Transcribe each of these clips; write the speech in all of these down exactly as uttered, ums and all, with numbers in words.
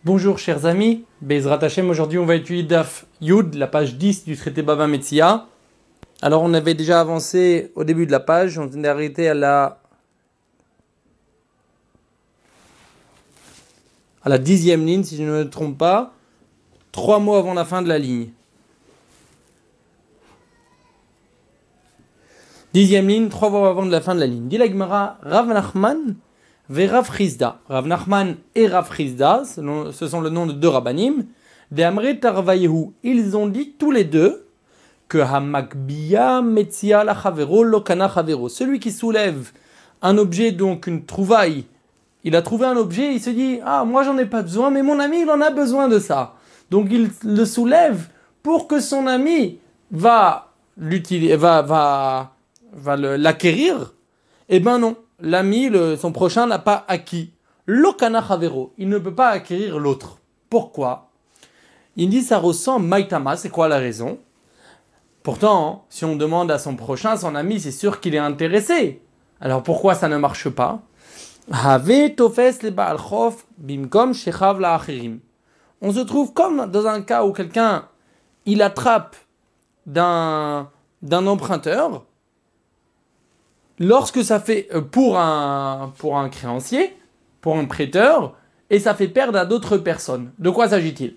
Bonjour chers amis, Bezrat Hashem, aujourd'hui on va étudier Daf Yud, la page dix du traité Bava Metzia. Alors on avait déjà avancé au début de la page, on est arrêté à la à la dixième ligne si je ne me trompe pas, trois mots avant la fin de la ligne. Dixième ligne, trois mots avant de la fin de la ligne. Dit la Gemara, Rav Nachman ve Rav Chizda. Rav Nachman et Rav Chizda, ce sont le nom de deux rabbanim. De Amre Tarvayehu, ils ont dit tous les deux que Hamakbiya Metzia la Chavero Lokana Chavero. Celui qui soulève un objet, donc une trouvaille, il a trouvé un objet, il se dit ah moi j'en ai pas besoin, mais mon ami il en a besoin de ça. Donc il le soulève pour que son ami va l'utiliser, va va va le, l'acquérir. Eh ben non, l'ami, le, son prochain n'a pas acquis. Lokana Chavero, il ne peut pas acquérir l'autre. Pourquoi? Il dit ça ressent Maïtama, c'est quoi la raison? Pourtant, si on demande à son prochain, son ami, c'est sûr qu'il est intéressé. Alors pourquoi ça ne marche pas? On se trouve comme dans un cas où quelqu'un, il attrape d'un, d'un emprunteur, lorsque ça fait pour un, pour un créancier, pour un prêteur, et ça fait perdre à d'autres personnes. De quoi s'agit-il?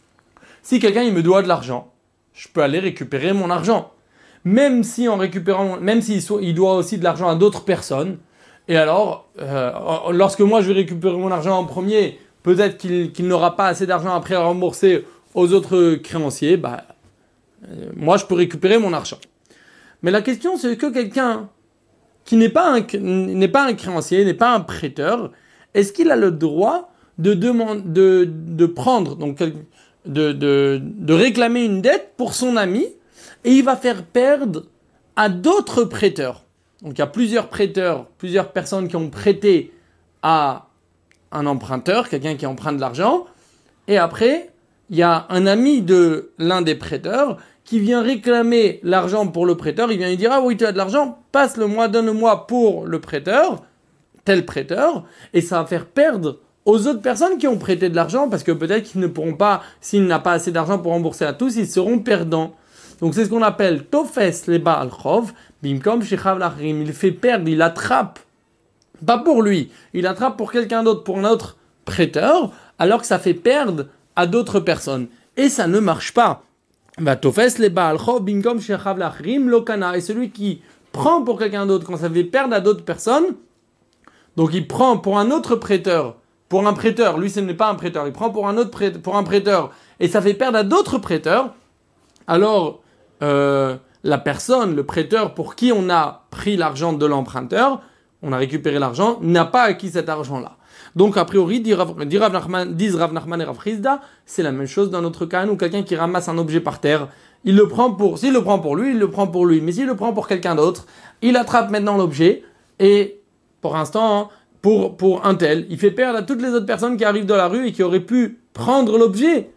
Si quelqu'un il me doit de l'argent, je peux aller récupérer mon argent. Même si en récupérant, même s'il il doit aussi de l'argent à d'autres personnes, et alors, euh, lorsque moi je vais récupérer mon argent en premier, peut-être qu'il, qu'il n'aura pas assez d'argent après à rembourser aux autres créanciers, bah, euh, moi je peux récupérer mon argent. Mais la question c'est que quelqu'un qui n'est pas un, n'est pas un créancier, n'est pas un prêteur, est-ce qu'il a le droit de, demander, de, de prendre, donc de, de, de réclamer une dette pour son ami, et il va faire perdre à d'autres prêteurs? Donc il y a plusieurs prêteurs, plusieurs personnes qui ont prêté à un emprunteur, quelqu'un qui emprunte de l'argent, et après, il y a un ami de l'un des prêteurs qui vient réclamer l'argent pour le prêteur, il vient lui dire « Ah oui, tu as de l'argent, passe-le-moi, donne-le-moi pour le prêteur, tel prêteur », et ça va faire perdre aux autres personnes qui ont prêté de l'argent, parce que peut-être qu'ils ne pourront pas, s'il n'a pas assez d'argent pour rembourser à tous, ils seront perdants. Donc c'est ce qu'on appelle « Tofes leba al chov », bimkom shechav lachrim, il fait perdre, il attrape, pas pour lui, il attrape pour quelqu'un d'autre, pour un autre prêteur, alors que ça fait perdre à d'autres personnes. Et ça ne marche pas. Bah, Tofes leba al chov, bimkom shechav lachrim lokana, et celui qui prend pour quelqu'un d'autre quand ça fait perdre à d'autres personnes, donc il prend pour un autre prêteur, pour un prêteur, lui ce n'est pas un prêteur, il prend pour un autre prêteur, pour un prêteur, et ça fait perdre à d'autres prêteurs, alors euh, la personne, le prêteur pour qui on a pris l'argent de l'emprunteur, on a récupéré l'argent, n'a pas acquis cet argent-là. Donc a priori, disent Rav Nachman, disent Rav Nachman et Rav Chizda, c'est la même chose dans notre cas, nous, quelqu'un qui ramasse un objet par terre, il le prend pour, s'il le prend pour lui, il le prend pour lui, mais s'il le prend pour quelqu'un d'autre, il attrape maintenant l'objet, et pour l'instant, pour, pour un tel, il fait perdre à toutes les autres personnes qui arrivent dans la rue et qui auraient pu prendre l'objet.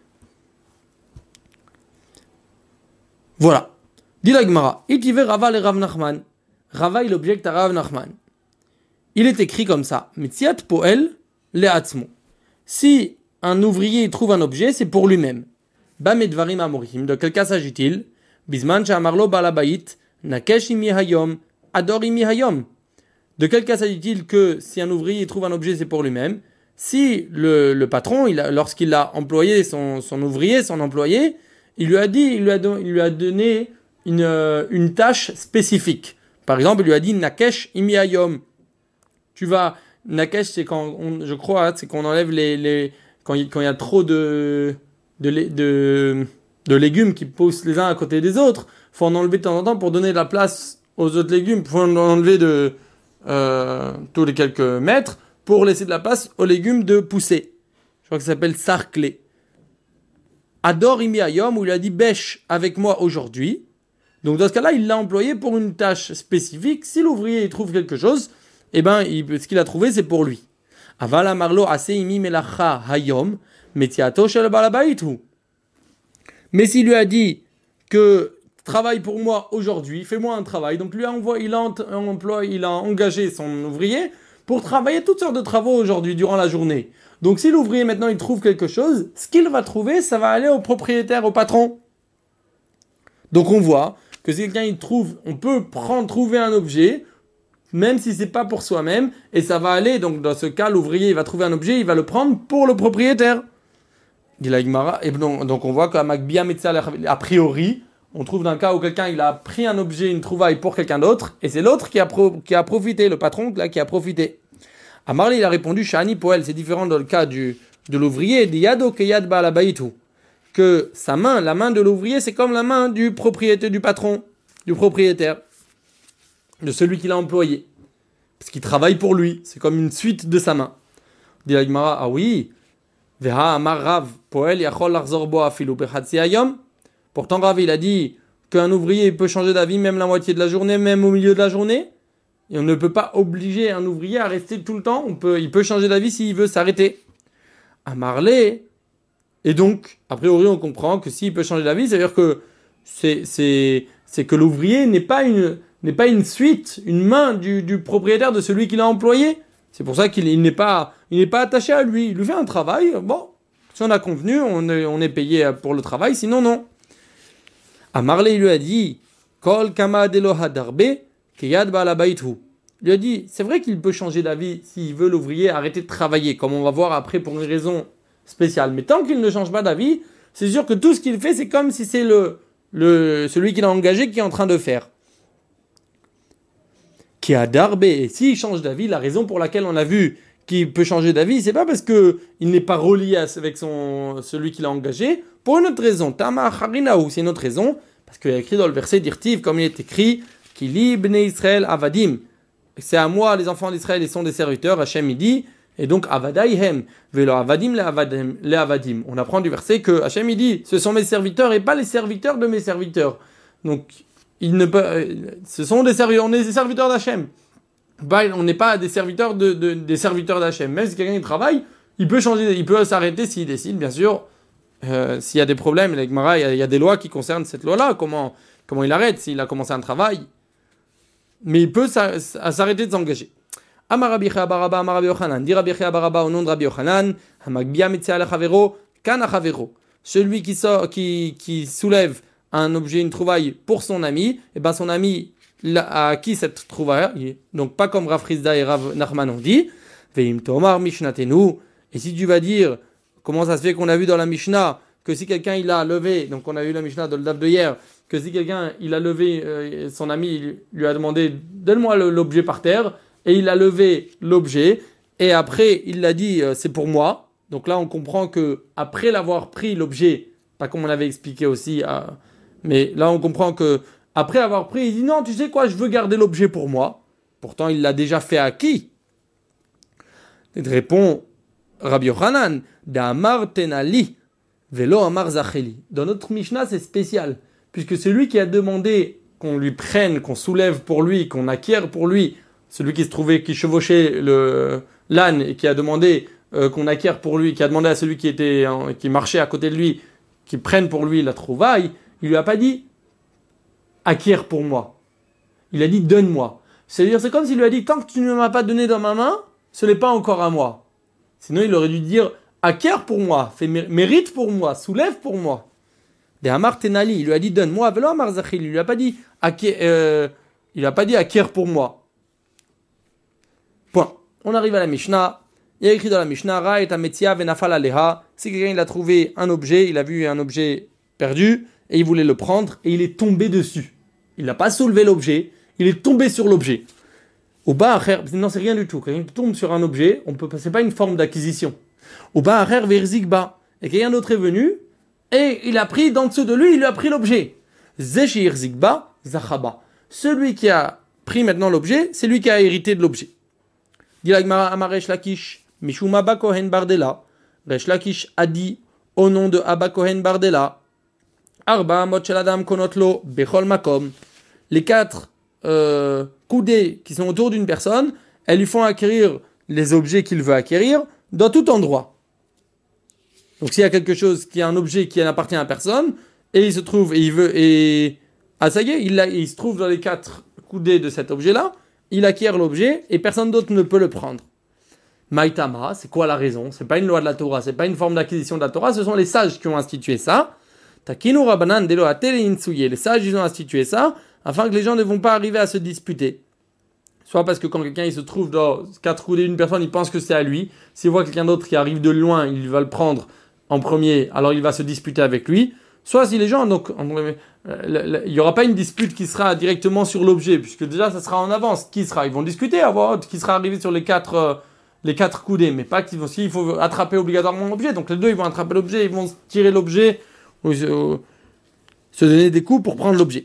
Voilà. Dit la Gemara, Itive Rava le Rav Nachman. Rava, il objecte à Rav Nachman. Il est écrit comme ça, Metziat poel le'atzmo. Si un ouvrier trouve un objet, c'est pour lui-même. Ba medvarim amorim. De quel cas s'agit-il? Bisman sha'amarlo balabayit, nakesh imi hayom, ador imi hayom. De quel cas s'agit-il que si un ouvrier trouve un objet, c'est pour lui-même? Si le, le patron, il a, lorsqu'il a employé son, son ouvrier, son employé, il lui a dit, il lui a, don, il lui a donné une, une tâche spécifique. Par exemple, il lui a dit Nakesh imi hayom. Tu vas, Nakesh, c'est quand, on, je crois, c'est qu'on enlève les, les quand il, quand il y a trop de, de, de, de légumes qui poussent les uns à côté des autres. Faut en enlever de temps en temps pour donner de la place aux autres légumes. Faut en enlever de, euh, tous les quelques mètres pour laisser de la place aux légumes de pousser. Je crois que ça s'appelle sarclé. Ador imi hayom, où il a dit bêche avec moi aujourd'hui. Donc dans ce cas-là, il l'a employé pour une tâche spécifique. Si l'ouvrier il trouve quelque chose, eh ben, il, ce qu'il a trouvé, c'est pour lui. Avala marlo aseimi melacha hayom, metiato shel balabayit. Mais s'il lui a dit que travaille pour moi aujourd'hui, fais-moi un travail. Donc lui a envoyé, il a employé, il a engagé son ouvrier pour travailler toutes sortes de travaux aujourd'hui, durant la journée. Donc si l'ouvrier maintenant il trouve quelque chose, ce qu'il va trouver, ça va aller au propriétaire, au patron. Donc on voit que si quelqu'un il trouve, on peut prendre, trouver un objet, même si c'est pas pour soi-même, et ça va aller, donc dans ce cas, l'ouvrier il va trouver un objet, il va le prendre pour le propriétaire. Dit la Gemara, et donc, donc on voit qu'à Magbia Metzal, a priori, on trouve d'un cas où quelqu'un il a pris un objet, une trouvaille pour quelqu'un d'autre, et c'est l'autre qui a, pro, qui a profité, le patron là qui a profité. À Marley il a répondu, Shani Poel, c'est différent dans le cas du, de l'ouvrier, dit Yado Keyad Baalabaitu, que sa main, la main de l'ouvrier, c'est comme la main du propriétaire, du patron, du propriétaire, de celui qui l'a employé. Parce qu'il travaille pour lui, c'est comme une suite de sa main. Dit la Gemara, ah oui, Veha Amar Rav Poel Yachol Larzor Bo Afilu Bechatzi Hayom. Pourtant, Rav, il a dit qu'un ouvrier peut changer d'avis même la moitié de la journée, même au milieu de la journée. Et on ne peut pas obliger un ouvrier à rester tout le temps. On peut, il peut changer d'avis s'il veut s'arrêter. À Marley. Et donc, a priori, on comprend que s'il peut changer d'avis, c'est-à-dire que c'est, c'est, c'est que l'ouvrier n'est pas une, n'est pas une suite, une main du, du propriétaire de celui qui l'a employé. C'est pour ça qu'il il n'est pas, il n'est pas attaché à lui. Il lui fait un travail. Bon, si on a convenu, on est, on est payé pour le travail. Sinon, non. À Marley, il lui a dit, Kol kama deloha darbe, keyad baalabaitu. Il lui a dit, c'est vrai qu'il peut changer d'avis s'il veut l'ouvrier arrêter de travailler, comme on va voir après pour une raison spéciale. Mais tant qu'il ne change pas d'avis, c'est sûr que tout ce qu'il fait, c'est comme si c'est le, le, celui qu'il a engagé qui est en train de faire. Qui a darbe, et s'il change d'avis, la raison pour laquelle on a vu qu'il peut changer d'avis, c'est pas parce que il n'est pas relié avec son, celui qu'il a engagé, pour une autre raison. Tama harinaou, c'est une autre raison, parce qu'il y a écrit dans le verset d'Irtiv, comme il est écrit, Kili bnei Israël avadim. C'est à moi, les enfants d'Israël, ils sont des serviteurs, Hachem il dit, et donc avadaihem, velo avadim le avadim, le avadim. On apprend du verset que Hachem il dit, ce sont mes serviteurs et pas les serviteurs de mes serviteurs. Donc, il ne peut, ce sont des serviteurs, on est des serviteurs d'Hachem. Bah, on n'est pas des serviteurs de, de des serviteurs d'Hachem. Même si quelqu'un il travaille, il peut changer, il peut s'arrêter s'il décide, bien sûr. Euh, s'il y a des problèmes, avec Mara, il y, a, il y a des lois qui concernent cette loi-là. Comment, comment il arrête s'il a commencé un travail. Mais il peut s'arrêter de s'engager. Amarabi Baraba, Amarabi Yochanan. Dit Rabbi Baraba au nom de Rabbi Yochanan. Hamagbia Metzal Chavero, Kana Chavero. Celui qui, sort, qui, qui soulève un objet, une trouvaille pour son ami, et ben son ami a acquis cette trouvaille. Donc pas comme Rav Frizda et Rav Nachman ont dit. Veim Tomar Mishnatenu. Et si tu vas dire, comment ça se fait qu'on a vu dans la Mishnah que si quelqu'un il a levé, donc on a vu la Mishnah dans le daf de hier, que si quelqu'un il a levé, euh, son ami il lui a demandé donne-moi le, l'objet par terre, et il a levé l'objet, et après il l'a dit euh, c'est pour moi. Donc là on comprend que après l'avoir pris l'objet, pas comme on avait expliqué aussi, euh, mais là on comprend que après avoir pris, il dit non tu sais quoi, je veux garder l'objet pour moi. Pourtant il l'a déjà fait à qui? Il répond Rabbi Yochanan, d'Amar tenali, velo amar zacheli. Dans notre Mishnah, c'est spécial, puisque celui qui a demandé qu'on lui prenne, qu'on soulève pour lui, qu'on acquiert pour lui, celui qui se trouvait, qui chevauchait le, l'âne et qui a demandé euh, qu'on acquiert pour lui, qui a demandé à celui qui était, hein, qui marchait à côté de lui, qu'il prenne pour lui la trouvaille, il lui a pas dit acquiert pour moi. Il a dit donne-moi. C'est-à-dire, c'est comme s'il lui a dit tant que tu ne m'as pas donné dans ma main, ce n'est pas encore à moi. Sinon, il aurait dû dire acquiert pour moi, fais mérite pour moi, soulève pour moi. De Amar Tenali, il lui a dit donne-moi, velo Amar Zachil, il lui a pas dit acquiert, euh, il a pas dit acquiert pour moi. Point. On arrive à la Mishnah. Il y a écrit dans la Mishnah Ra et Ametia venafal aleha. Si quelqu'un il a trouvé un objet, il a vu un objet perdu et il voulait le prendre et il est tombé dessus. Il n'a pas soulevé l'objet, il est tombé sur l'objet. Au bas, non, c'est rien du tout. Quand il tombe sur un objet, on peut, c'est pas une forme d'acquisition. Au bas, verzigba. Et quelqu'un d'autre est venu, et il a pris, d'en dessous de lui, il lui a pris l'objet. Zeshir zigba, zachaba. Celui qui a pris maintenant l'objet, c'est lui qui a hérité de l'objet. Dit l'Agmara Amaresh Lakish, Mishum Abba Kohen Bardella. Resh Lakish a dit, au nom de Abba Kohen Bardella, Arba Mot Shel Adam Konotlo, Bechol Makom. Les quatre, euh, coudées qui sont autour d'une personne, elles lui font acquérir les objets qu'il veut acquérir dans tout endroit. Donc s'il y a quelque chose qui est un objet qui n'appartient à personne, et il se trouve, et il veut, et ah ça y est, il, il se trouve dans les quatre coudées de cet objet-là, il acquiert l'objet et personne d'autre ne peut le prendre. Maïtama, c'est quoi la raison? C'est pas une loi de la Torah, c'est pas une forme d'acquisition de la Torah, ce sont les sages qui ont institué ça. Takinu Rabanan Delo Atele Insuye. Les sages, ils ont institué ça afin que les gens ne vont pas arriver à se disputer. Soit parce que quand quelqu'un il se trouve dans quatre coudées d'une personne, il pense que c'est à lui. S'il voit quelqu'un d'autre qui arrive de loin, il va le prendre en premier, alors il va se disputer avec lui. Soit si les gens, donc, il n'y aura pas une dispute qui sera directement sur l'objet, puisque déjà ça sera en avance. Qui sera? Ils vont discuter, avoir qui sera arrivé sur les quatre, euh, les quatre coudées, mais pas qu'il si, faut attraper obligatoirement l'objet. Donc les deux ils vont attraper l'objet, ils vont tirer l'objet, ou se, se donner des coups pour prendre l'objet.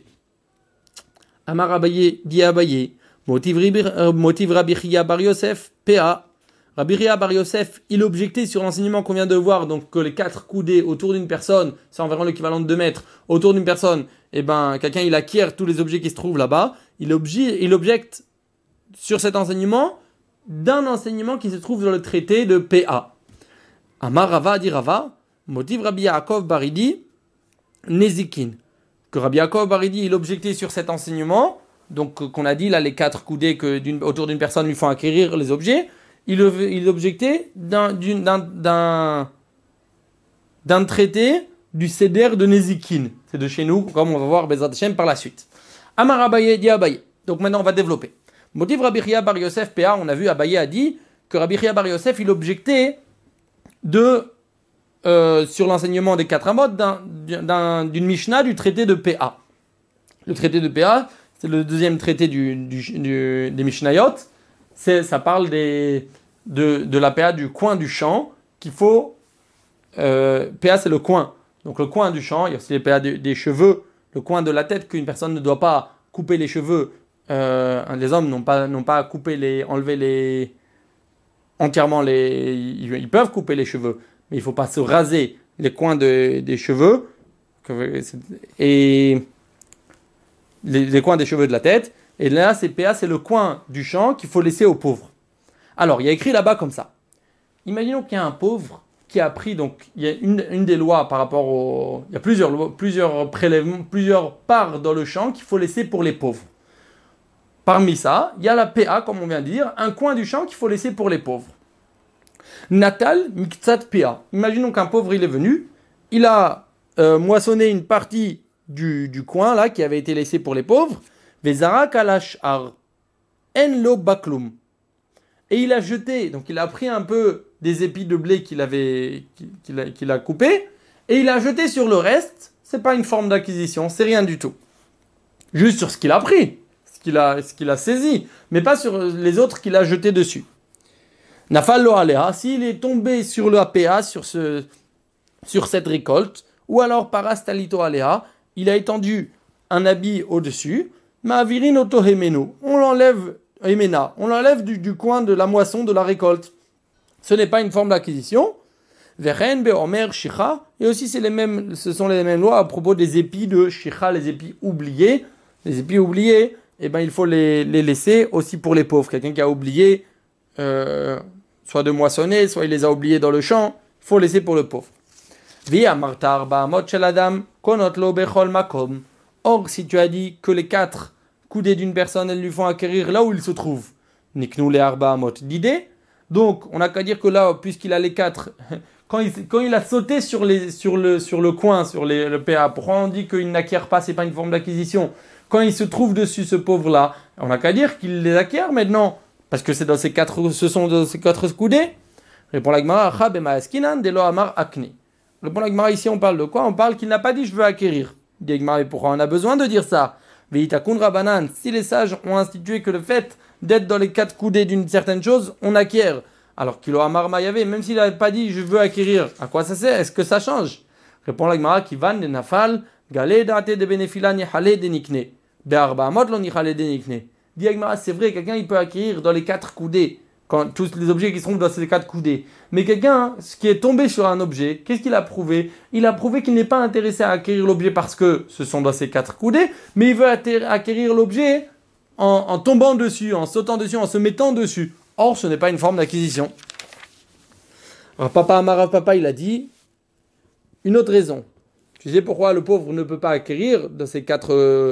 Amar Abaye, dit Abaye. Motiv Rabbi Chia Bar Yosef, P A. Rabbi Chia Bar Yosef, il objectait sur l'enseignement qu'on vient de voir, donc que les quatre coudées autour d'une personne, c'est environ l'équivalent de deux mètres, autour d'une personne, et ben quelqu'un il acquiert tous les objets qui se trouvent là-bas, il, obje, il objecte sur cet enseignement d'un enseignement qui se trouve dans le traité de P A. Amar Rava dit Rava, Motiv Rabbi Yaakov Baridi, Nezikin. Que Rabbi Yaakov Baridi, il objectait sur cet enseignement, donc qu'on a dit là les quatre coudées que d'une, autour d'une personne lui font acquérir les objets, il, il objectait d'un, d'un, d'un, d'un traité du Seder de Nezikin. C'est de chez nous, comme on va voir Bezrat Hashem par la suite. Amar Abaye dit Abaye. Donc maintenant on va développer. Motiv Rabbi Chia Bar Yosef P A, on a vu Abaye a dit que Rabbi Chia Bar Yosef il objectait de euh, sur l'enseignement des quatre amot d'un, d'un, d'une Mishnah du traité de P A. Le traité de P A, c'est le deuxième traité du, du, du, des Mishnayot. C'est, ça parle des, de, de la P A du coin du champ qu'il faut. Euh, P A, c'est le coin. Donc le coin du champ, il y a aussi les P A des, des cheveux, le coin de la tête, qu'une personne ne doit pas couper les cheveux. Euh, les hommes n'ont pas, n'ont pas à couper les, enlever les. entièrement les. Ils, ils peuvent couper les cheveux, mais il ne faut pas se raser les coins de, des cheveux. Et. Les, les coins des cheveux de la tête, et là, c'est P A, c'est le coin du champ qu'il faut laisser aux pauvres. Alors, il y a écrit là-bas comme ça. Imaginons qu'il y a un pauvre qui a pris, donc, il y a une, une des lois par rapport au... Il y a plusieurs, plusieurs prélèvements, plusieurs parts dans le champ qu'il faut laisser pour les pauvres. Parmi ça, il y a la P A, comme on vient de dire, un coin du champ qu'il faut laisser pour les pauvres. Natal, Miktsat P A. Imaginons qu'un pauvre, il est venu, il a euh, moissonné une partie Du, du coin là qui avait été laissé pour les pauvres, Vezara Kalash Ar Enlo Baklum. Et il a jeté, donc il a pris un peu des épis de blé qu'il avait, qu'il a, qu'il a coupé, et il a jeté sur le reste. C'est pas une forme d'acquisition, c'est rien du tout. Juste sur ce qu'il a pris, ce qu'il a, ce qu'il a saisi, mais pas sur les autres qu'il a jetés dessus. Nafal lo alea, s'il est tombé sur le A P A, sur, ce, sur cette récolte, ou alors parastalito alea, il a étendu un habit au-dessus, ma'avirin otohemenu, on l'enlève, emena, on l'enlève du, du coin de la moisson, de la récolte. Ce n'est pas une forme d'acquisition. Veren beomer shicha, et aussi c'est les mêmes, ce sont les mêmes lois à propos des épis de shicha, les épis oubliés. Les épis oubliés, eh ben, il faut les, les laisser aussi pour les pauvres. Quelqu'un qui a oublié, euh, soit de moissonner, soit il les a oubliés dans le champ, il faut laisser pour le pauvre. Or, si tu as dit que les quatre coudées d'une personne, elles lui font acquérir là où il se trouve, niknu le arba amot d'idée. Donc, on n'a qu'à dire que là, puisqu'il a les quatre, quand il, quand il a sauté sur, les, sur, le, sur le coin, sur les, le P A, pourquoi on dit qu'il n'acquiert pas, c'est pas une forme d'acquisition? Quand il se trouve dessus, ce pauvre-là, on n'a qu'à dire qu'il les acquiert maintenant, parce que c'est dans ces quatre, ce sont dans ces quatre coudées. Répond la Gemara, Achab ema askinan delo amar akne. Le bon Agmara, ici, on parle de quoi? On parle qu'il n'a pas dit « je veux acquérir ». Dit Agmara, mais pourquoi on a besoin de dire ça? Veitakun Rabanan, si les sages ont institué que le fait d'être dans les quatre coudées d'une certaine chose, on acquiert. Alors qu'il a Amar Mayavé, même s'il n'avait pas dit « je veux acquérir », à quoi ça sert? Est-ce que ça change? Répond l'Agmara, qui van de nafal, galé date de benefila nihale de nikne. Be'arba amot lo nihale de nikne. Dit Agmara, c'est vrai, quelqu'un il peut acquérir dans les quatre coudées. Quand tous les objets qui se trouvent dans ces quatre coudées. Mais quelqu'un qui est tombé sur un objet, qu'est-ce qu'il a prouvé? Il a prouvé qu'il n'est pas intéressé à acquérir l'objet parce que ce sont dans ces quatre coudées, mais il veut acquérir l'objet en, en tombant dessus, en sautant dessus, en se mettant dessus. Or, ce n'est pas une forme d'acquisition. Alors, papa Amara, papa, il a dit une autre raison. Tu sais pourquoi le pauvre ne peut pas acquérir dans ces quatre, euh,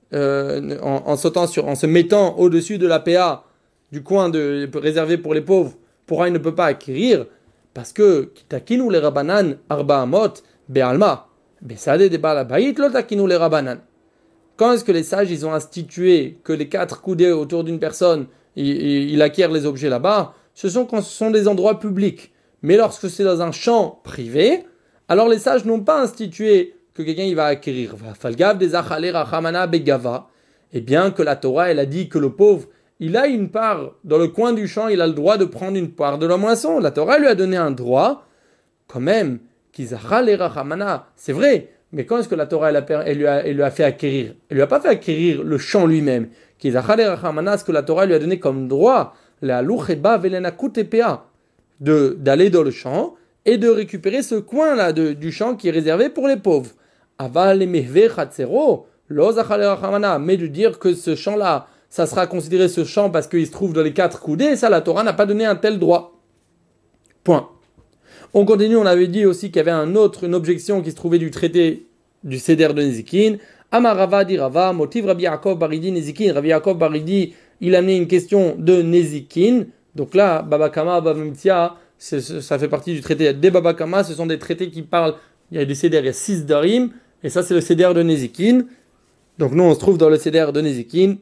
euh, en, en sautant sur, en se mettant au-dessus de la P A du coin de, réservé pour les pauvres, pourquoi il ne peut pas acquérir? Parce que takinu les rabanan arba amot be'alma besade de balabayit lo takinu les rabanan. Quand est-ce que les sages ils ont institué que les quatre coudées autour d'une personne il, il, il acquiert les objets là-bas? Ce sont quand ce sont des endroits publics. Mais lorsque c'est dans un champ privé, alors les sages n'ont pas institué que quelqu'un il va acquérir. Falgav des achale rachamana begava. Et bien que la Torah elle a dit que le pauvre il a une part dans le coin du champ, il a le droit de prendre une part de la moisson. La Torah lui a donné un droit, quand même, qu'izachale rachamana. C'est vrai. Mais quand est-ce que la Torah elle, a, elle, lui, a, elle lui a fait acquérir? Elle lui a pas fait acquérir le champ lui-même. Qu'izachale rachamana, ce que la Torah lui a donné comme droit, la loucheba velenakut epea, de d'aller dans le champ et de récupérer ce coin-là de, du champ qui est réservé pour les pauvres. Aval emehve chatzero, lo zachale rachamana, mais de dire que ce champ-là, ça sera considéré ce champ parce qu'il se trouve dans les quatre coudées, ça la Torah n'a pas donné un tel droit. Point. On continue, on avait dit aussi qu'il y avait un autre, une objection qui se trouvait du traité du Seder de Nezikin. Amarava dit Rava, motiv Rabbi Yaakov Baridi Nezikin. Rabbi Yaakov Baridi, il a amené une question de Nezikin. Donc là, Baba Kama, Baba Mitzia, ça fait partie du traité des Baba Kama. Ce sont des traités qui parlent, il y a des Seder, il y a six Darim, et ça c'est le Seder de Nezikin. Donc nous on se trouve dans le Seder de Nezikin.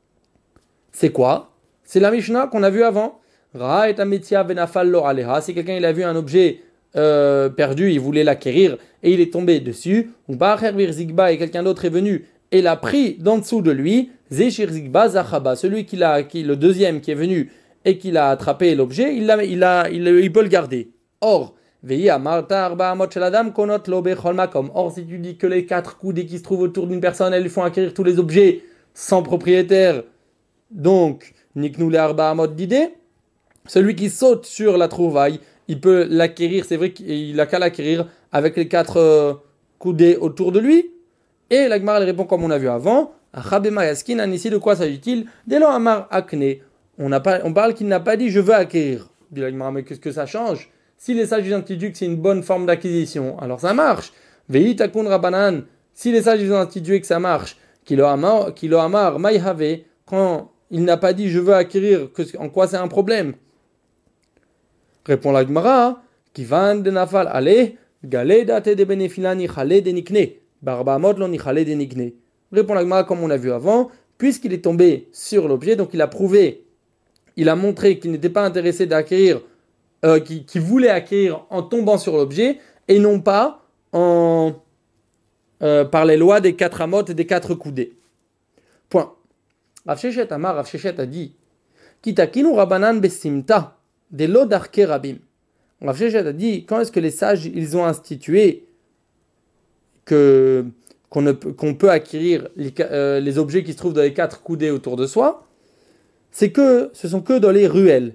C'est quoi? C'est la Mishnah qu'on a vu avant. Ra et Ametia venafal lo aleha. Si quelqu'un il a vu un objet euh, perdu, il voulait l'acquérir et il est tombé dessus. Ou ba'acher zigba et quelqu'un d'autre est venu et l'a pris d'en dessous de lui. Zeshir zigba zachaba. Celui qui l'a, qui, le deuxième qui est venu et qui l'a attrapé l'objet, il, l'a, il, a, il, il peut le garder. Or, veillez à marta arba amot sheladam konot lo bechol makom. Or, si tu dis que les quatre coudées qui se trouvent autour d'une personne, elles lui font acquérir tous les objets sans propriétaire. Donc, niknou le arba amot d'idée. Celui qui saute sur la trouvaille, il peut l'acquérir, c'est vrai qu'il a qu'à l'acquérir avec les quatre euh, coudées autour de lui. Et la Gemara elle répond comme on a vu avant. Achabema yaskin, ici de quoi s'agit-il? Delo amar akne. On, pas, on parle qu'il n'a pas dit je veux acquérir. Dit la Gemara, mais qu'est-ce que ça change? Si les sages ont institué que c'est une bonne forme d'acquisition, alors ça marche. Vei takun rabanan. Si les sages ont institué que ça marche, kilo amar, kilo amar maïhave, quand il n'a pas dit je veux acquérir, que, en quoi c'est un problème? Répond la Gemara, qui van de nafal ale, galé date de benefilani chale de nikne, barba modlo ni chale de nikne. Répond la Gemara comme on a vu avant, puisqu'il est tombé sur l'objet, donc il a prouvé, il a montré qu'il n'était pas intéressé d'acquérir, euh, qu'il, qu'il voulait acquérir en tombant sur l'objet, et non pas en, euh, par les lois des quatre amotes et des quatre coudées. Point. Rav Sheshet Amar, Rav Sheshet a dit, Kitakinu rabanan besimta. Des lots d'arké rabim. Rav Sheshet a dit, quand est-ce que les sages ils ont institué que, qu'on, ne, qu'on peut acquérir les, euh, les objets qui se trouvent dans les quatre coudées autour de soi? C'est que ce sont que dans les ruelles.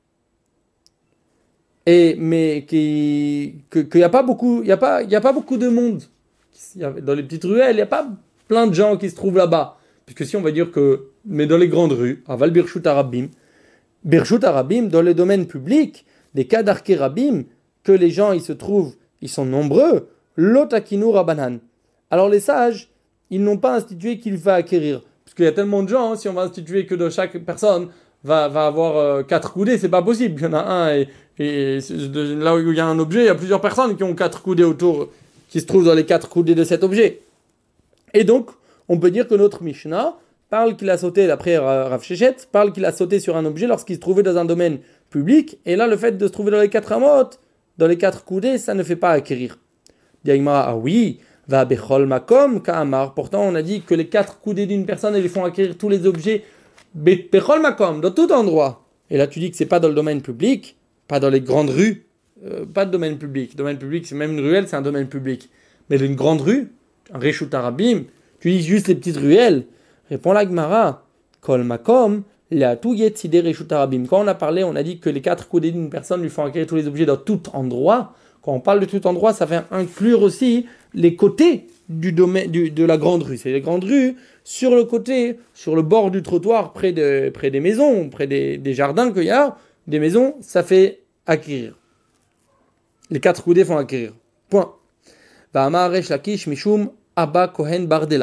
Et, mais qu'il n'y a pas beaucoup, il y a pas, il y a pas beaucoup de monde. Dans les petites ruelles, il n'y a pas plein de gens qui se trouvent là-bas. Puisque si on va dire que, mais dans les grandes rues, à Val Birshut Arabim, Birshut Arabim, dans le domaine public, des cas d'arké rabim, que les gens ils se trouvent, ils sont nombreux, l'otakinu rabanan. Alors les sages, ils n'ont pas institué qu'il va acquérir. Parce qu'il y a tellement de gens, hein, si on va instituer que de chaque personne va, va avoir euh, quatre coudées, c'est pas possible. Il y en a un, et, et de, là où il y a un objet, il y a plusieurs personnes qui ont quatre coudées autour, qui se trouvent dans les quatre coudées de cet objet. Et donc, on peut dire que notre Mishnah parle qu'il a sauté, d'après Rav Sheshet, parle qu'il a sauté sur un objet lorsqu'il se trouvait dans un domaine public, et là le fait de se trouver dans les quatre amotes, dans les quatre coudées, ça ne fait pas acquérir. Diagmara, ah oui, va bechol makom ka'amar, pourtant on a dit que les quatre coudées d'une personne, elles font acquérir tous les objets, bechol makom, dans tout endroit. Et là tu dis que c'est pas dans le domaine public, pas dans les grandes rues, euh, pas de domaine public. Domaine public, c'est même une ruelle, c'est un domaine public. Mais une grande rue, un reshut arabim, tu dis juste les petites ruelles. Répond la Gemara, Kol makom, la tout yetzide reshut arabim. Quand on a parlé, on a dit que les quatre coudées d'une personne lui font acquérir tous les objets dans tout endroit. Quand on parle de tout endroit, ça fait inclure aussi les côtés du domaine, du, de la grande rue. C'est les grandes rues sur le côté, sur le bord du trottoir, près, de, près des maisons, près des, des jardins qu'il y a, des maisons, ça fait acquérir. Les quatre coudées font acquérir. Point. Va'amar resh lakish mishum abba kohen bardela.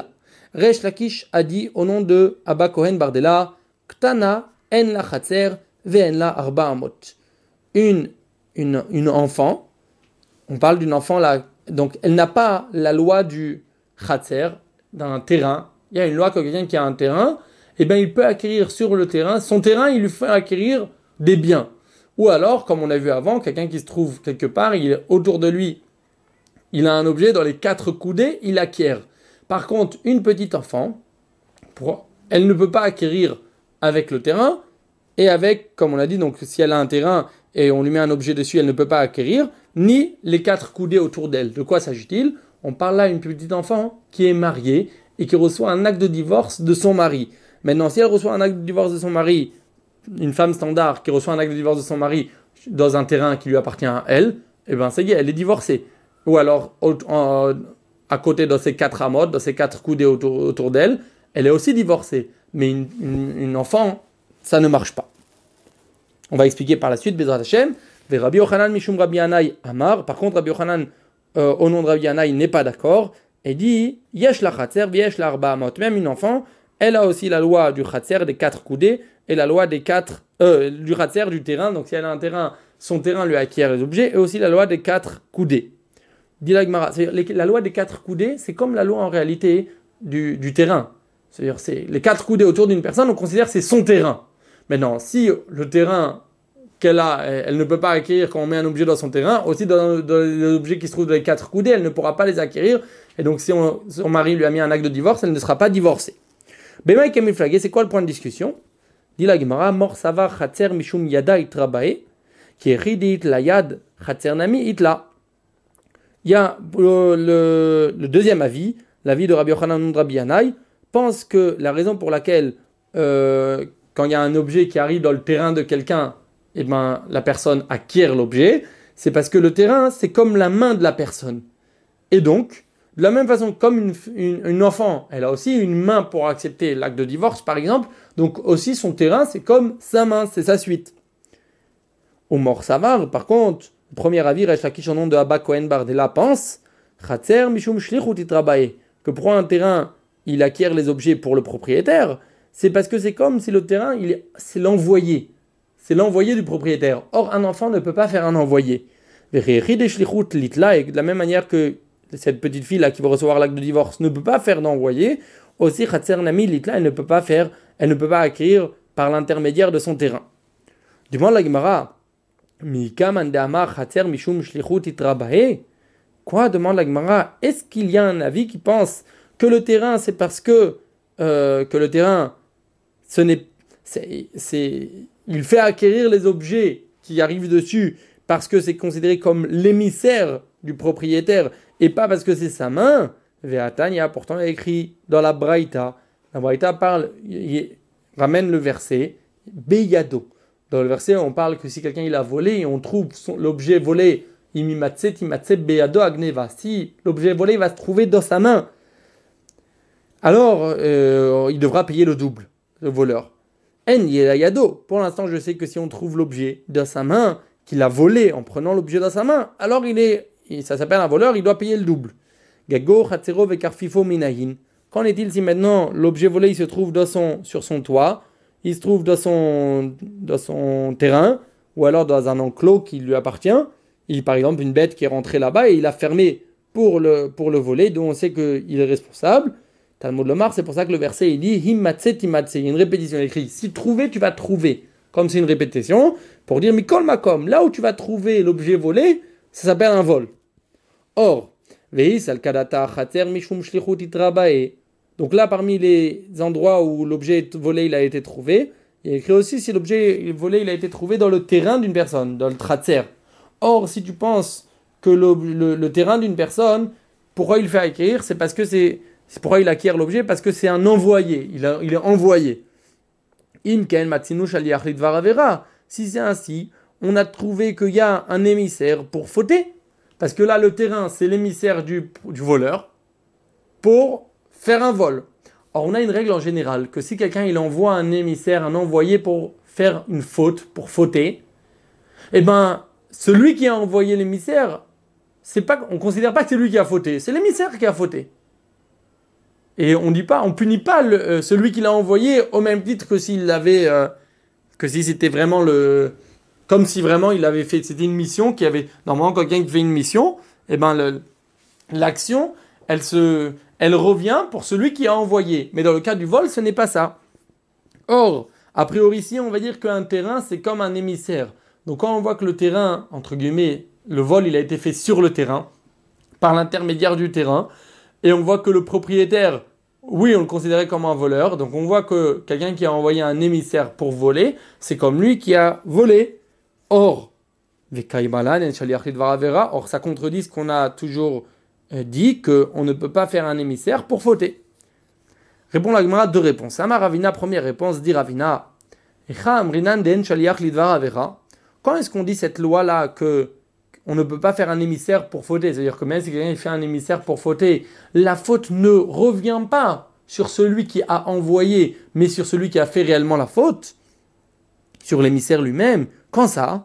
Resh Lakish a dit au nom de Abba Cohen Bardella, Ktana en la chatzer ve'en la arba amot. Une, une, une enfant, on parle d'une enfant là, donc elle n'a pas la loi du chatzer, d'un terrain. Il y a une loi que quelqu'un qui a un terrain, eh bien il peut acquérir sur le terrain, son terrain il lui fait acquérir des biens. Ou alors, comme on a vu avant, quelqu'un qui se trouve quelque part, il est autour de lui, il a un objet dans les quatre coudées, il acquiert. Par contre, une petite enfant, pour, elle ne peut pas acquérir avec le terrain, et avec, comme on a dit, donc si elle a un terrain et on lui met un objet dessus, elle ne peut pas acquérir, ni les quatre coudées autour d'elle. De quoi s'agit-il? On parle là d'une petite enfant qui est mariée et qui reçoit un acte de divorce de son mari. Maintenant, si elle reçoit un acte de divorce de son mari, une femme standard qui reçoit un acte de divorce de son mari dans un terrain qui lui appartient à elle, eh bien, ça y est, elle est divorcée. Ou alors, en, à côté de ces quatre amotes, de ces quatre coudées autour, autour d'elle, elle est aussi divorcée. Mais une, une, une enfant, ça ne marche pas. On va expliquer par la suite, Bezrat Hashem. Rabbi Yochanan Mishum Rabbi Yanaï Amar. Par contre, Rabbi Yochanan, euh, au nom de Rabbi Yanaï, n'est pas d'accord et dit Yesh la chatzer, yesh la arba amot. Même une enfant, elle a aussi la loi du chatzer des quatre coudées et la loi des quatre euh, du chatzer du terrain. Donc si elle a un terrain, son terrain lui acquiert les objets et aussi la loi des quatre coudées. Dit la Gemara, la loi des quatre coudées, c'est comme la loi en réalité du, du terrain. C'est-à-dire c'est les quatre coudées autour d'une personne, on considère que c'est son terrain. Maintenant, si le terrain qu'elle a, elle ne peut pas acquérir quand on met un objet dans son terrain, aussi dans, dans les objets qui se trouvent dans les quatre coudées, elle ne pourra pas les acquérir. Et donc, si on, son mari lui a mis un acte de divorce, elle ne sera pas divorcée. Bemaï Kemiflagé, c'est quoi le point de discussion? Dit la Gemara, Mor Savar Chatzer Mishum Yada Itrabae, qui est Ridit la Yad Chatzer Nami Itla. Il y a le, le, le deuxième avis, l'avis de Rabbi Yochanan de Rabbi Yanaï, pense que la raison pour laquelle, euh, quand il y a un objet qui arrive dans le terrain de quelqu'un, eh ben, la personne acquiert l'objet, c'est parce que le terrain, c'est comme la main de la personne. Et donc, de la même façon, comme une, une, une enfant, elle a aussi une main pour accepter l'acte de divorce, par exemple, donc aussi son terrain, c'est comme sa main, c'est sa suite. Au Mor Savar, par contre, le premier avis, Resh Lakish en nom de Abba Cohen Bardella pense, Chatzer Mishum Shlichut Itrabae, que pour un terrain, il acquiert les objets pour le propriétaire, c'est parce que c'est comme si le terrain, il est, c'est l'envoyé. C'est l'envoyé du propriétaire. Or, un enfant ne peut pas faire un envoyé. Et de la même manière que cette petite fille-là qui va recevoir l'acte de divorce ne peut pas faire d'envoyé, aussi Chatzer Nami Litla, elle ne peut pas faire, elle ne peut pas acquérir par l'intermédiaire de son terrain. Demande la Gemara, quoi? Demande la Gemara, est-ce qu'il y a un avis qui pense que le terrain, c'est parce que, euh, que le terrain, ce n'est, c'est, c'est, il fait acquérir les objets qui arrivent dessus parce que c'est considéré comme l'émissaire du propriétaire et pas parce que c'est sa main. Ve'atanya, pourtant il y a écrit dans la Braïta, la Braïta parle, il ramène le verset Beyado. Dans le verset, on parle que si quelqu'un il a volé et on trouve son, l'objet volé, imimatse timatse beyado agneva. Si l'objet volé va se trouver dans sa main, alors euh, il devra payer le double, le voleur. En yado. Pour l'instant, je sais que si on trouve l'objet dans sa main, qu'il a volé en prenant l'objet dans sa main, alors il est, ça s'appelle un voleur, il doit payer le double. Gago chatzero vekarfifo minahin. Qu'en est-il si maintenant l'objet volé il se trouve dans son, sur son toit, il se trouve dans son, dans son terrain, ou alors dans un enclos qui lui appartient, il, par exemple une bête qui est rentrée là-bas et il a fermé pour le, pour le voler, dont on sait qu'il est responsable. Talmud Lomar, c'est pour ça que le verset il dit Himmatse timatse. Il y a une répétition écrite. Si trouver, tu vas trouver. Comme c'est une répétition, pour dire Mikol Makom, là où tu vas trouver l'objet volé, ça s'appelle un vol. Or, Veis al kadata chater mishum shlichut itrabae. Donc là, parmi les endroits où l'objet volé il a été trouvé, il y a écrit aussi si l'objet volé il a été trouvé dans le terrain d'une personne, dans le tratzer. Or, si tu penses que le, le, le terrain d'une personne, pourquoi il fait acquérir, c'est parce que c'est, c'est pourquoi il acquiert l'objet, parce que c'est un envoyé, il, a, il est envoyé. Imken matzinu shaliach lidvar avera. Si c'est ainsi, on a trouvé qu'il y a un émissaire pour fauter, parce que là le terrain c'est l'émissaire du, du voleur pour faire un vol. Or, on a une règle en général que si quelqu'un il envoie un émissaire, un envoyé pour faire une faute, pour fauter, eh ben celui qui a envoyé l'émissaire, c'est pas, on ne considère pas que c'est lui qui a fauté, c'est l'émissaire qui a fauté. Et on dit pas, on punit pas le, euh, celui qui l'a envoyé au même titre que s'il l'avait, euh, que si c'était vraiment le, comme si vraiment il avait fait, c'était une mission qui avait, normalement quelqu'un qui fait une mission, et ben le, l'action, elle se, elle revient pour celui qui a envoyé. Mais dans le cas du vol, ce n'est pas ça. Or, a priori ici, on va dire qu'un terrain, c'est comme un émissaire. Donc quand on voit que le terrain, entre guillemets, le vol, il a été fait sur le terrain, par l'intermédiaire du terrain, et on voit que le propriétaire, oui, on le considérait comme un voleur. Donc on voit que quelqu'un qui a envoyé un émissaire pour voler, c'est comme lui qui a volé. Or, or ça contredit ce qu'on a toujours dit, qu'on ne peut pas faire un émissaire pour fauter. Répond la Gemara, deux réponses. Ama Ravina, première réponse, dit Ravina. Quand est-ce qu'on dit cette loi-là que on ne peut pas faire un émissaire pour fauter? C'est-à-dire que même si quelqu'un fait un émissaire pour fauter, la faute ne revient pas sur celui qui a envoyé, mais sur celui qui a fait réellement la faute, sur l'émissaire lui-même. Quand ça?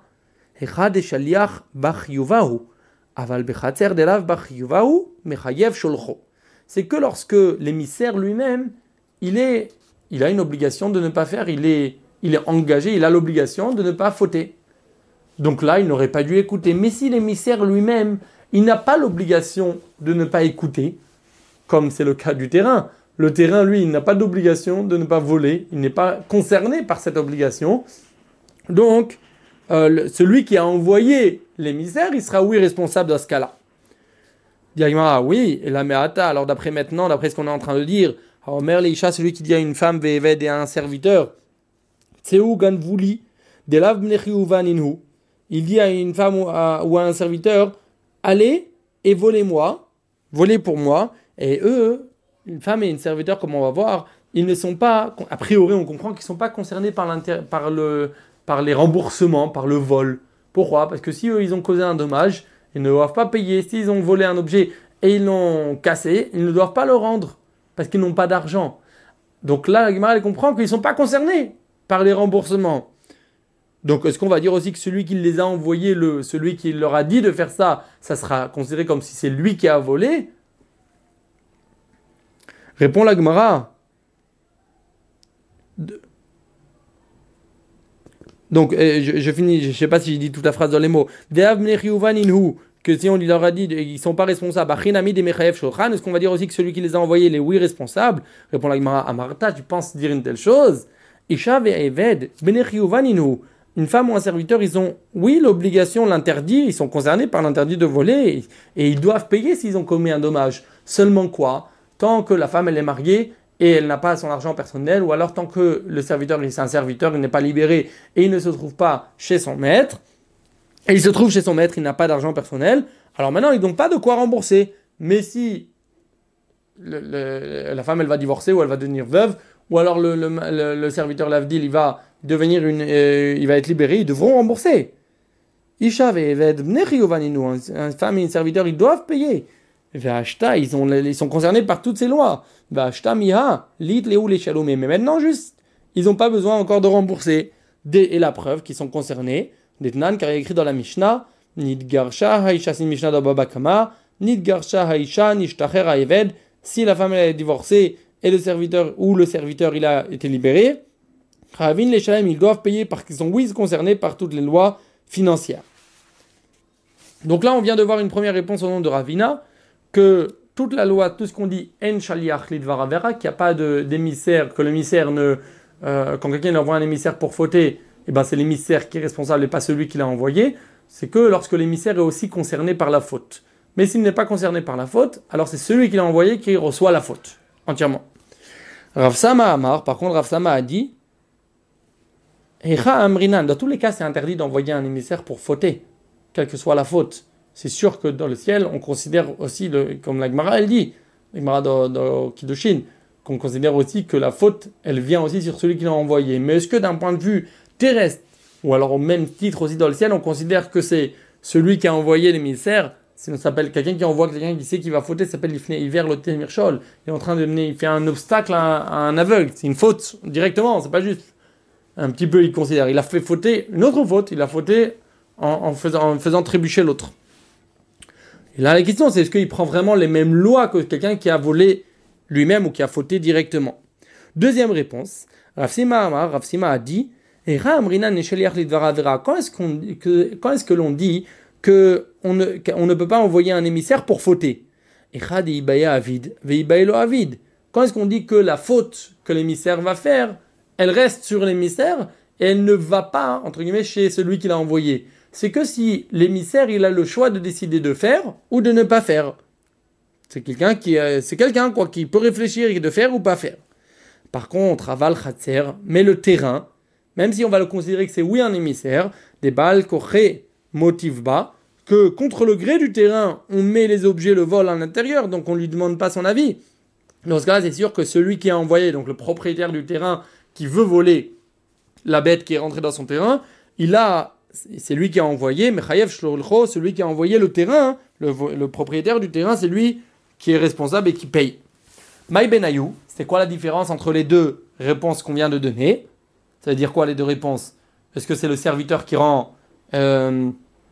C'est que lorsque l'émissaire lui-même, il, est, il a une obligation de ne pas faire, il est, il est engagé, il a l'obligation de ne pas fauter. Donc là, il n'aurait pas dû écouter. Mais si l'émissaire lui-même, il n'a pas l'obligation de ne pas écouter, comme c'est le cas du terrain. Le terrain, lui, il n'a pas d'obligation de ne pas voler, il n'est pas concerné par cette obligation. Donc, euh, le, celui qui a envoyé l'émissaire, il sera oui responsable dans ce cas-là. Diagma, oui, et la meata, alors d'après maintenant, d'après ce qu'on est en train de dire, Omer Leisha, celui qui dit à une femme, Ve'eved et à un serviteur, Tseu ganvuli, delav bnechiuvaninhu, il dit à une femme ou à, ou à un serviteur, allez et volez-moi, volez pour moi, et eux, une femme et un serviteur, comme on va voir, ils ne sont pas, a priori on comprend qu'ils ne sont pas concernés par, par, le, par les remboursements, par le vol. Pourquoi? Parce que si eux, ils ont causé un dommage, ils ne doivent pas payer. S'ils ont volé un objet et ils l'ont cassé, ils ne doivent pas le rendre parce qu'ils n'ont pas d'argent. Donc là, la Gemara, elle comprend qu'ils ne sont pas concernés par les remboursements. Donc est-ce qu'on va dire aussi que celui qui les a envoyés, le, celui qui leur a dit de faire ça, ça sera considéré comme si c'est lui qui a volé? Répond la Gemara. De... Donc, euh, je, je finis, je ne sais pas si j'ai dit toute la phrase dans les mots. Que si on leur a dit ils ne sont pas responsables, est-ce qu'on va dire aussi que celui qui les a envoyés, il est oui responsable? Répond la Gemara, Amarta, tu penses dire une telle chose? Isha ve'eved, une femme ou un serviteur, ils ont, oui, l'obligation, l'interdit, ils sont concernés par l'interdit de voler et, et ils doivent payer s'ils ont commis un dommage. Seulement quoi? Tant que la femme, elle est mariée et elle n'a pas son argent personnel, ou alors tant que le serviteur, c'est un serviteur, il n'est pas libéré et il ne se trouve pas chez son maître, et il se trouve chez son maître, il n'a pas d'argent personnel, alors maintenant, ils n'ont pas de quoi rembourser. Mais si le, le, la femme, elle va divorcer ou elle va devenir veuve, ou alors le, le, le, le serviteur l'avdil, il va devenir une, euh, il va être libéré, ils devront rembourser. Isha ve'eved bnechiyuvaninu, une femme et un serviteur, ils doivent payer. Ve'ashta, ils, ont, ils sont concernés par toutes ces lois. Ve'ashta miha, lit leu les shalom. Mais maintenant, juste, ils n'ont pas besoin encore de rembourser. Et la preuve qu'ils sont concernés, d'Etnan, car il est écrit dans la Mishnah, Nidgarsha haisha, c'est une Mishnah de Baba Kama, Nidgarsha haisha nishtacher ha'eved, si la femme elle est divorcée et le serviteur ou le serviteur il a été libéré, Chavin les shalem, ils doivent payer parce qu'ils sont oui concernés par toutes les lois financières. Donc là, on vient de voir une première réponse au nom de Ravina, que toute la loi, tout ce qu'on dit en shaliach lidvar avera, qu'il n'y a pas de, d'émissaire, que l'émissaire ne, euh, quand quelqu'un envoie un émissaire pour fauter, eh ben c'est l'émissaire qui est responsable et pas celui qui l'a envoyé. C'est que lorsque l'émissaire est aussi concerné par la faute. Mais s'il n'est pas concerné par la faute, alors c'est celui qui l'a envoyé qui reçoit la faute entièrement. Rav Sama Amar, par contre, Rav Sama a dit, dans tous les cas, c'est interdit d'envoyer un émissaire pour fauter, quelle que soit la faute. C'est sûr que dans le ciel, on considère aussi, le, comme la Gemara elle dit, la Gemara de, de Kiddushin, qu'on considère aussi que la faute, elle vient aussi sur celui qui l'a envoyé. Mais est-ce que d'un point de vue terrestre, ou alors au même titre aussi dans le ciel, on considère que c'est celui qui a envoyé l'émissaire, ça s'appelle quelqu'un qui envoie quelqu'un qui sait qu'il va fauter, ça s'appelle l'ifné hiver le témirchol. Il est en train de donner, il fait un obstacle à, à un aveugle. C'est une faute directement, c'est pas juste. Un petit peu, il considère. Il a fait fauter une autre faute, il a fauté en, en, faisant, en faisant trébucher l'autre. Et là, la question, c'est est-ce qu'il prend vraiment les mêmes lois que quelqu'un qui a volé lui-même ou qui a fauté directement. Deuxième réponse, Rav Sima Amar, Rav Sima a dit, quand est-ce qu'on, que, quand est-ce que l'on dit que on ne, qu'on ne peut pas envoyer un émissaire pour fauter? Quand est-ce qu'on dit que la faute que l'émissaire va faire, elle reste sur l'émissaire et elle ne va pas, entre guillemets, chez celui qui l'a envoyé? C'est que si l'émissaire, il a le choix de décider de faire ou de ne pas faire. C'est quelqu'un qui, c'est quelqu'un quoi, qui peut réfléchir de faire ou pas faire. Par contre, aval khatser, mais le terrain, même si on va le considérer que c'est oui un émissaire, des balles koré motive bas, que contre le gré du terrain, on met les objets, le vol à l'intérieur, donc on ne lui demande pas son avis. Dans ce cas-là, c'est sûr que celui qui a envoyé, donc le propriétaire du terrain qui veut voler la bête qui est rentrée dans son terrain, il a, c'est lui qui a envoyé, mais chayev shlolcho, celui qui a envoyé le terrain, le, le propriétaire du terrain, c'est lui qui est responsable et qui paye. Maï Benayou, c'est quoi la différence entre les deux réponses qu'on vient de donner? Ça veut dire quoi les deux réponses? Est-ce que c'est le serviteur qui rend... Euh,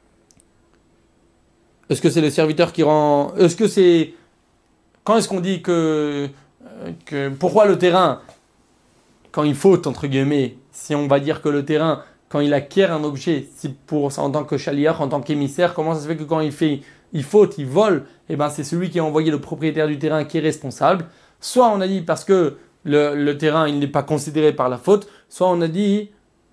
est-ce que c'est le serviteur qui rend... Est-ce que c'est... Quand est-ce qu'on dit que... que pourquoi le terrain, quand il faute, entre guillemets, si on va dire que le terrain, quand il acquiert un objet, si pour, en tant que chaliar, en tant qu'émissaire, comment ça se fait que quand il fait... il faute, il vole, eh ben c'est celui qui a envoyé le propriétaire du terrain qui est responsable. Soit on a dit parce que le, le terrain il n'est pas considéré par la faute, soit on a dit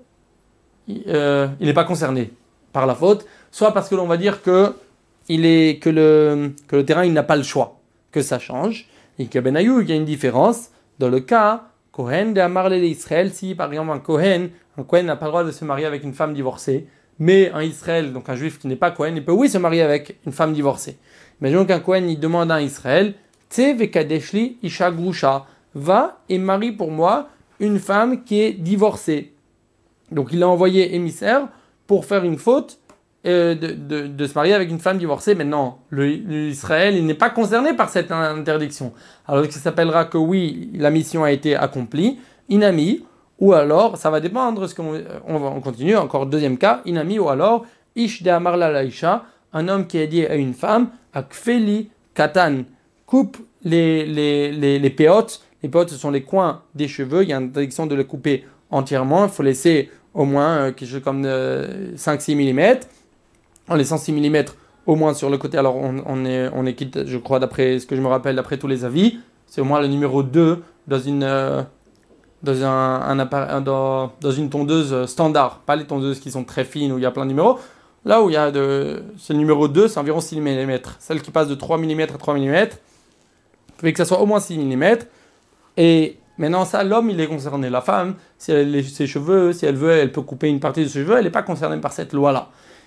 euh, il n'est pas concerné par la faute, soit parce que l'on va dire que, il est, que, le, que le terrain il n'a pas le choix, que ça change. Et que Benayou, il y a une différence dans le cas Kohen de Amarle d'Israël, si par exemple un Kohen, un Kohen n'a pas le droit de se marier avec une femme divorcée, mais un Israël, donc un juif qui n'est pas Kohen, il peut oui se marier avec une femme divorcée. Imaginons qu'un Kohen il demande à un Israël, Tse vekadeshli isha grusha, va et marie pour moi une femme qui est divorcée. Donc il a envoyé émissaire pour faire une faute euh, de, de, de se marier avec une femme divorcée. Maintenant, l'Israël il n'est pas concerné par cette interdiction. Alors ça s'appellera que oui, la mission a été accomplie, inami, ou alors, ça va dépendre, ce qu'on, on, va, on continue, encore deuxième cas, inami, ou alors, ish de amarla laisha, un homme qui a dit à une femme, akfeli katan, coupe les, les, les, les péotes. Les péotes, ce sont les coins des cheveux. Il y a une interdiction de les couper entièrement. Il faut laisser au moins euh, quelque chose comme euh, cinq à six millimètres. En laissant six millimètres au moins sur le côté. Alors, on, on, est, on est quitte, je crois, d'après ce que je me rappelle, d'après tous les avis. C'est au moins le numéro deux dans une, euh, dans, un, un appare- dans, dans une tondeuse standard. Pas les tondeuses qui sont très fines où il y a plein de numéros. Là où il y a de, c'est le numéro deux, c'est environ six millimètres. Celle qui passe de trois millimètres à trois millimètres, il faut que ça soit au moins six millimètres. Et maintenant, ça, l'homme, il est concerné. La femme, si elle a ses cheveux, si elle veut, elle peut couper une partie de ses cheveux, elle n'est pas concernée par cette loi-là.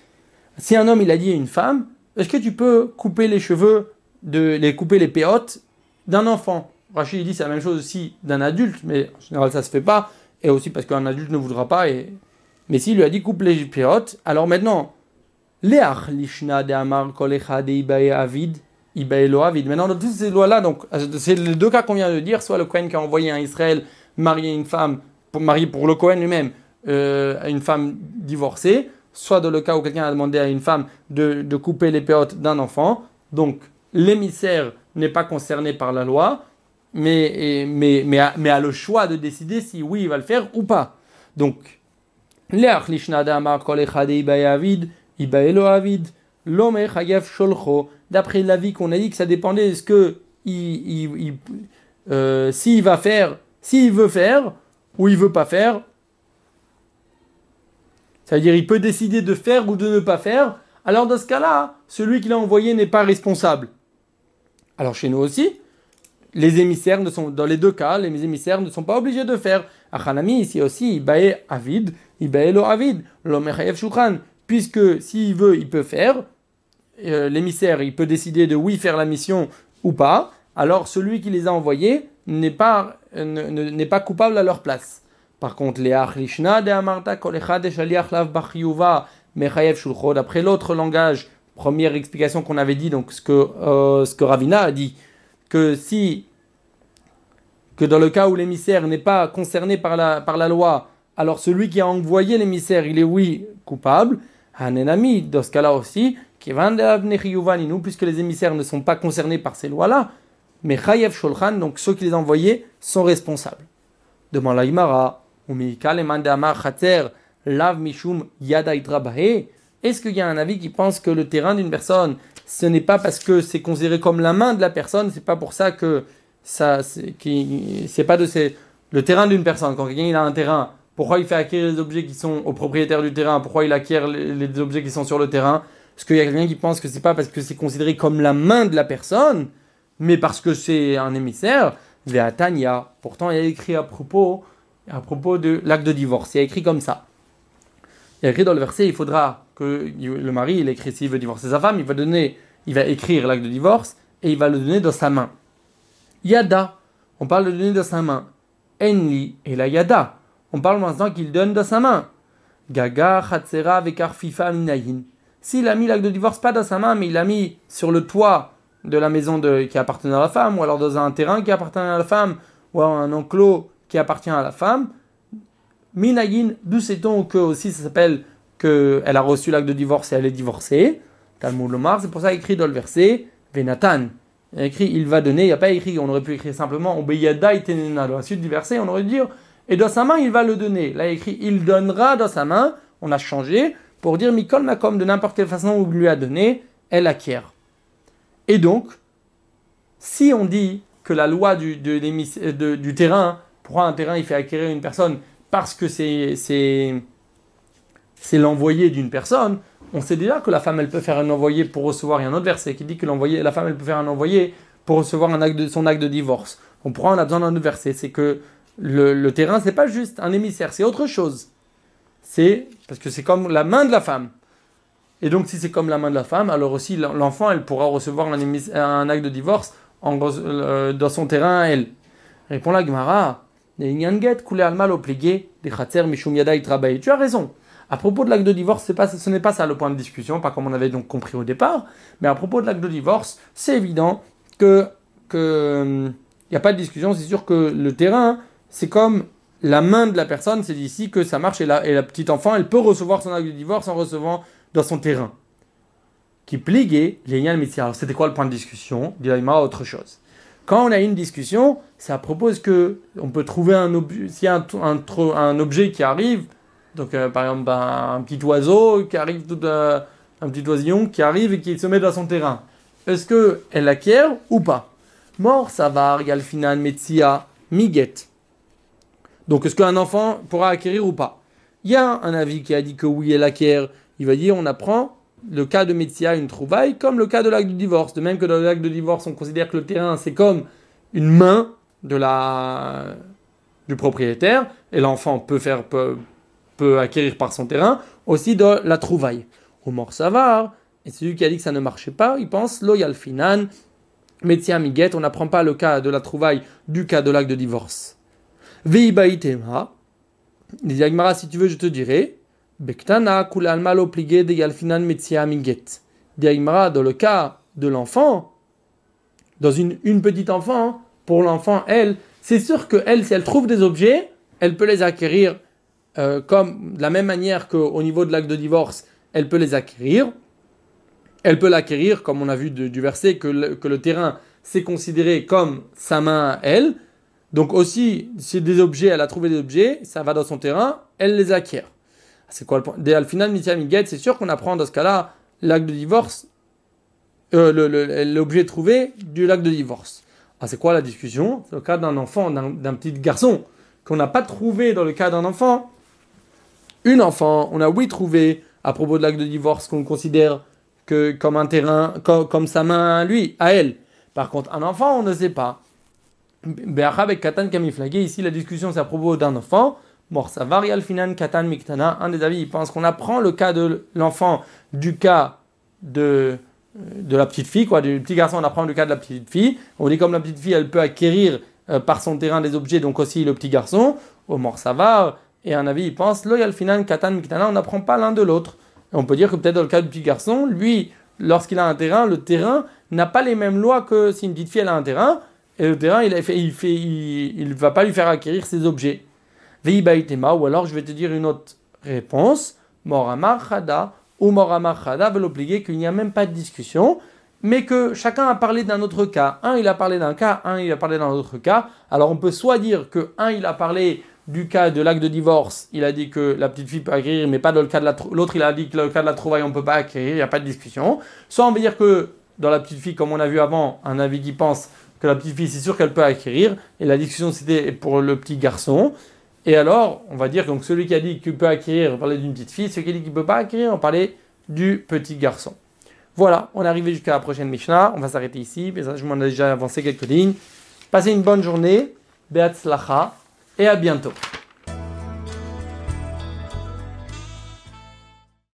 Si un homme, il a dit à une femme, est-ce que tu peux couper les cheveux, de, les couper les péotes d'un enfant? Rachid dit c'est la même chose aussi d'un adulte, mais en général, ça ne se fait pas. Et aussi parce qu'un adulte ne voudra pas. Et... Mais s'il lui a dit coupe les péotes, alors maintenant... Léach lishna de amar kolecha de ibae avid, ibae lo avid. Maintenant, dans toutes ces lois-là, donc, c'est les deux cas qu'on vient de dire, soit le Kohen qui a envoyé un Israël marier une femme, pour, marier pour le Kohen lui-même, euh, à une femme divorcée, soit dans le cas où quelqu'un a demandé à une femme de, de couper les péotes d'un enfant. Donc, l'émissaire n'est pas concerné par la loi, mais, et, mais, mais, a, mais a le choix de décider si oui, il va le faire ou pas. Donc, Léach lishna de amar kolecha de ibae avid, d'après l'avis qu'on a dit que ça dépendait, est-ce que il, il, il, euh, s'il va faire, s'il veut faire ou il veut pas faire, c'est-à-dire il peut décider de faire ou de ne pas faire. Alors dans ce cas-là, celui qui l'a envoyé n'est pas responsable. Alors chez nous aussi, les émissaires ne sont, dans les deux cas, les émissaires ne sont pas obligés de faire. Achanami ici aussi, ibae avid, ibae lo avid, lo mechayev shulchan. Puisque s'il veut, il peut faire, euh, l'émissaire, il peut décider de oui faire la mission ou pas, alors celui qui les a envoyés n'est pas, euh, ne, n'est pas coupable à leur place. Par contre, les achlishna de amarta kolecha de shaliach lav bachiyuva mechayev shulcho, d'après l'autre langage, première explication qu'on avait dit, donc ce que, euh, ce que Ravina a dit, que si, que dans le cas où l'émissaire n'est pas concerné par la, par la loi, alors celui qui a envoyé l'émissaire, il est oui coupable. Hanenami, dans ce cas-là aussi, puisque les émissaires ne sont pas concernés par ces lois-là, Mais chayev sholchan, donc ceux qui les ont envoyés, sont responsables. Demande la Gemara, ou Mikal emande amar chater lav mishum yada itrabahe. Est-ce qu'il y a un avis qui pense que le terrain d'une personne, ce n'est pas parce que c'est considéré comme la main de la personne, c'est pas pour ça que ça, c'est, qui, c'est pas de ces, le terrain d'une personne. Quand quelqu'un il a un terrain, pourquoi il fait acquérir les objets qui sont au propriétaire du terrain? Pourquoi il acquiert les, les objets qui sont sur le terrain? Parce qu'il y a quelqu'un qui pense que c'est pas parce que c'est considéré comme la main de la personne, mais parce que c'est un émissaire. Ve'atanya. Pourtant, il y a écrit à propos, à propos de l'acte de divorce. Il y a écrit comme ça. Il y a écrit dans le verset, il faudra que le mari, il écrit s'il veut divorcer sa femme, il va donner, il va écrire l'acte de divorce et il va le donner dans sa main. Yada. On parle de donner dans sa main. Enli et la yada. On parle maintenant qu'il donne dans sa main. Gaga, chatsera, vekar fifa minayin. S'il a mis l'acte de divorce pas dans sa main, mais il l'a mis sur le toit de la maison de, qui appartenait à la femme, ou alors dans un terrain qui appartenait à la femme, ou à un enclos qui appartient à la femme, minayin, d'où sait-on que aussi ça s'appelle qu'elle a reçu l'acte de divorce et elle est divorcée. Talmud Lomar, c'est pour ça écrit dans le verset, Venatan. Il y a écrit, il va donner, il n'y a pas écrit, on aurait pu écrire simplement, Obeyada itenena. Dans la suite du verset, on aurait dû dire, et dans sa main, il va le donner. Là, il y a écrit, il donnera dans sa main, on a changé, pour dire Mikol Makom, de n'importe quelle façon où il lui a donné, elle acquiert. Et donc, si on dit que la loi du, de, de, du terrain, pour un terrain, il fait acquérir une personne parce que c'est, c'est, c'est l'envoyé d'une personne, on sait déjà que la femme, elle peut faire un envoyé pour recevoir. Il y a un autre verset qui dit que l'envoyé, la femme, elle peut faire un envoyé pour recevoir un acte de, son acte de divorce. On prend, on a besoin d'un autre verset. C'est que le, le terrain, c'est pas juste un émissaire, c'est autre chose. C'est parce que c'est comme la main de la femme. Et donc, si c'est comme la main de la femme, alors aussi l'enfant, elle pourra recevoir un, émis, un acte de divorce en, euh, dans son terrain à elle. Répond la Gemara. Tu as raison. À propos de l'acte de divorce, c'est pas, ce n'est pas ça le point de discussion, pas comme on avait donc compris au départ. Mais à propos de l'acte de divorce, c'est évident que que il n'y a pas de discussion. C'est sûr que le terrain, c'est comme la main de la personne. C'est d'ici que ça marche et la, et la petite enfant, elle peut recevoir son acte de divorce en recevant dans son terrain. Qui pliguait génial métier. Alors c'était quoi le point de discussion? Dit autre chose. Quand on a une discussion, ça propose que on peut trouver un objet, s'il y a un, un, un objet qui arrive, donc euh, par exemple un, un petit oiseau qui arrive, tout, euh, un petit oisillon qui arrive et qui se met dans son terrain. Est-ce que elle l'acquiert ou pas? Mort, savar, yalfinan, metsia, miget. Donc est-ce qu'un enfant pourra acquérir ou pas? Il y a un avis qui a dit que oui, elle acquiert. Il va dire on apprend le cas de Metsia, une trouvaille, comme le cas de l'acte de divorce. De même que dans l'acte de divorce, on considère que le terrain, c'est comme une main de la... du propriétaire, et l'enfant peut, faire, peut, peut acquérir par son terrain, aussi de la trouvaille. Au mort savar, et celui qui a dit que ça ne marchait pas, il pense loyal finan, Metsia miget, on n'apprend pas le cas de la trouvaille du cas de l'acte de divorce. Veibaitema, dit Agmara, si tu veux, je te dirai. Bektana kulal malo pligé de yalfinan metsia miget. Diagmara, dans le cas de l'enfant, dans une, une petite enfant, pour l'enfant, elle, c'est sûr que elle, si elle trouve des objets, elle peut les acquérir euh, comme de la même manière qu'au niveau de l'acte de divorce, elle peut les acquérir. Elle peut l'acquérir, comme on a vu de, du verset, que le, que le terrain, c'est considéré comme sa main à elle. Donc aussi, si des objets, elle a trouvé des objets, ça va dans son terrain, elle les acquiert. C'est quoi le point? Dès al final, c'est sûr qu'on apprend dans ce cas-là l'acte de divorce, euh, le, le, l'objet trouvé du l'acte de divorce. Ah, c'est quoi la discussion? C'est le cas d'un enfant, d'un, d'un petit garçon, qu'on n'a pas trouvé dans le cas d'un enfant. Une enfant, on a oui trouvé à propos de l'acte de divorce qu'on considère que comme un terrain, comme, comme sa main à lui, à elle. Par contre, un enfant, on ne sait pas. Avec Katan Kamiflagé, ici la discussion c'est à propos d'un enfant. Mort, ça varie al finan katan miktana. Un des avis, il pense qu'on apprend le cas de l'enfant du cas de, de la petite fille, quoi. Du petit garçon, on apprend le cas de la petite fille. On dit comme la petite fille, elle peut acquérir euh, par son terrain des objets, donc aussi le petit garçon. Au mort, ça va. Et un avis, il pense lo al finan katan miktana. On n'apprend pas l'un de l'autre. Et on peut dire que peut-être dans le cas du petit garçon, lui, lorsqu'il a un terrain, le terrain n'a pas les mêmes lois que si une petite fille elle a un terrain. Et le terrain, il ne fait, il fait, il, il va pas lui faire acquérir ses objets. Ou alors, je vais te dire une autre réponse. Moramar Chada ou Moramar Chada veut l'obliger qu'il n'y a même pas de discussion. mais que chacun a parlé d'un autre cas. Un, il a parlé d'un cas, un, il a parlé d'un autre cas. Alors on peut soit dire que un, il a parlé du cas de l'acte de divorce, il a dit que la petite fille peut acquérir, mais pas dans le cas de la trou- l'autre, il a dit que dans le cas de la trouvaille, on ne peut pas acquérir, il n'y a pas de discussion. Soit on veut dire que dans la petite fille, comme on a vu avant, un avis qui pense que la petite fille, c'est sûr qu'elle peut acquérir, et la discussion c'était pour le petit garçon. Et alors, on va dire donc celui qui a dit qu'il peut acquérir, on parlait d'une petite fille, celui qui a dit qu'il ne peut pas acquérir, on parlait du petit garçon. Voilà, on est arrivé jusqu'à la prochaine Mishnah, on va s'arrêter ici, je m'en ai déjà avancé quelques lignes. Passez une bonne journée, Be'atzlacha, et à bientôt.